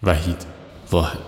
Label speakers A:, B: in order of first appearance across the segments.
A: وحید واحد.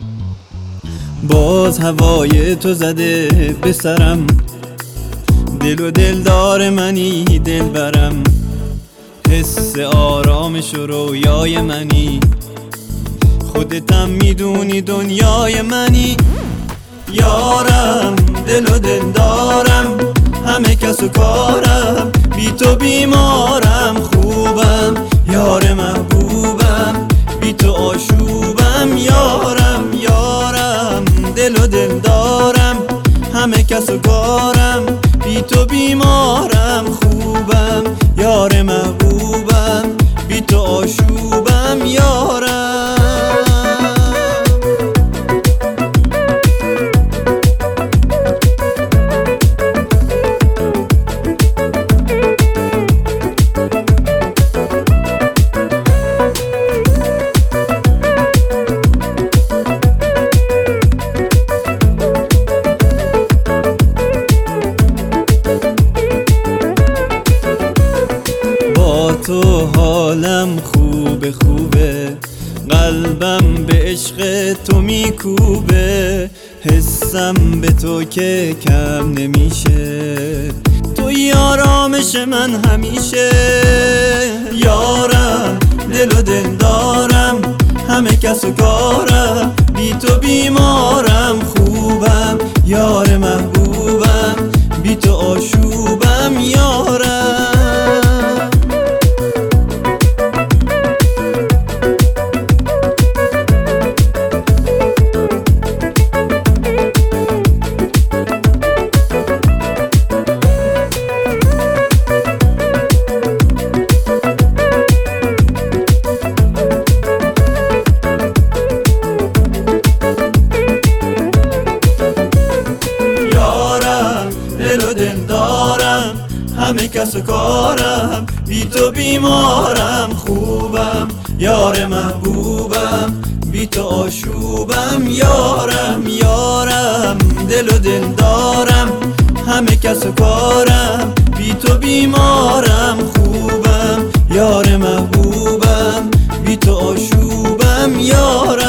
B: باز هوای تو زده به سرم، دل و دلدار منی دلبرم، حس آرامش و رویای منی، خودتم میدونی دنیای منی. یارم دل و دلدارم، همه کس و کارم، بی تو بیمارم خوبم، یار محبوبم، بی تو آشوبم. یارم یارم دل و دلدارم، همه کس و کارم، بی تو بیمارم خوبم، یار محبوبم، بی تو آشوبم. یارم تو حالم خوبه خوبه، قلبم به عشق تو میکوبه، حسم به تو که کم نمیشه، توی آرامش من همیشه. یارم دل و دلدارم، همه کس و کارم، بی تو بیمارم خوبم، یار محبوبم، بی تو آشوبم. یارم دل و دلدارم، همه کس و کارم، بی تو بیمارم خوبم، یار محبوبم، بی تو آشوبم. یارم یارم دل و دلدارم، همه کس و کارم، بی تو بیمارم خوبم، یار محبوبم، بی تو آشوبم. یارم